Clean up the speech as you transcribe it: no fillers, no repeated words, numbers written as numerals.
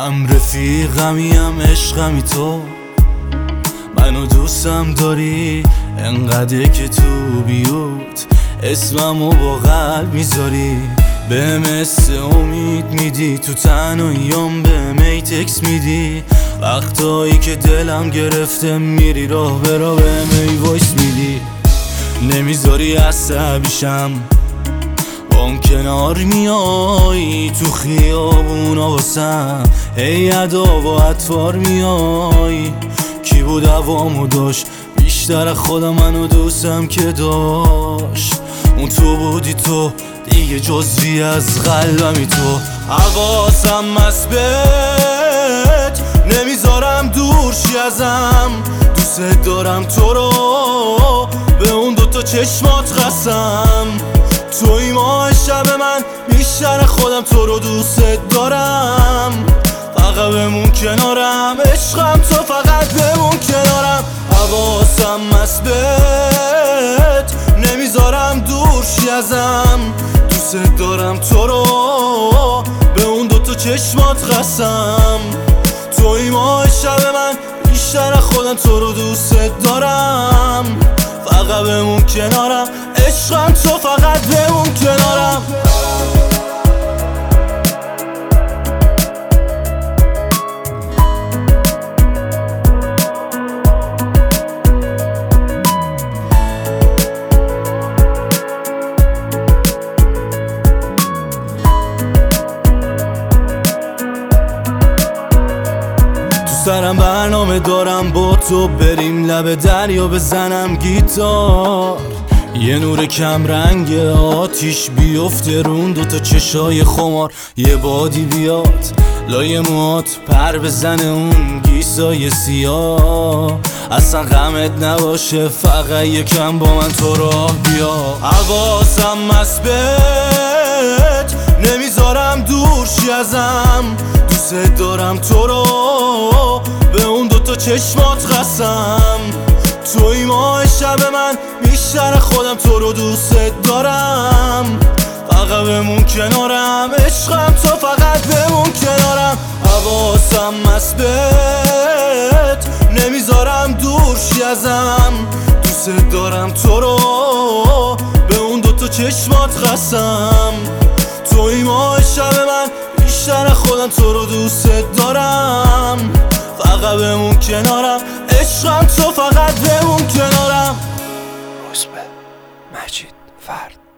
هم رفیقمی هم عشقمی تو، منو دوستم داری انقدر که تو بیوت اسممو با قلب میذاری. به مثل امید میدی تو تنهاییام، به می تکس میدی وقتایی که دلم گرفته، میری راه به راه به می وایس میدی. نمیذاری عصبیشم بام کنار میای، تو خیابونا واسم هی ادا و اطوار میای. کی بود عوامو داشت بیشتر خودم، منو دوستم که داشت اون تو بودی، تو دیگه جزوی از قلبمی تو. حواسم هست بهت نمیذارم دور شی ازم، دوست دارم تو رو به اون دوتا چشمات قسم. توی ماه شب من بیشتر خودم، تو رو دوست دارم. فقط بمون کنارم عشقم، تو فقط بمون کنارم. حواسم هست بهت نمیذارم دور شی ازم، دوست دارم تو رو به اون دوتا چشمات قسم. توی ماه شب من بیشتر خودم، تو رو دوست دارم. فقط بمون کنارم عشقم، تو فقط بمون کنارم. سرم برنامه دارم با تو، بریم لب دریا بزنم گیتار، یه نور کم رنگ آتیش بیفته رون دوتا چشای خمار. یه بادی بیاد لای موهات پر بزنه اون گیسای سیاه، اصلا غمت نباشه فقط یکم با من تو راه بیا. حواسم هست بهت نمیذارم دور شی ازم، دوست دارم تو رو به اون دوتا چشمات قسم. توی ماه شب من بیشتر خودم، تو رو دوست دارم. فقط بمون کنارم عشقم، تو فقط بمون کنارم. حواسم هست بهت نمیذارم دور شی ازم، دوست دارم تو رو به اون دوتا چشمات قسم. توی ماه شب من بیشتر خودم، تو رو دوست دارم. فقط بمون کنارم عشقم، تو فقط بمون کنارم. روزبه مجید فرد.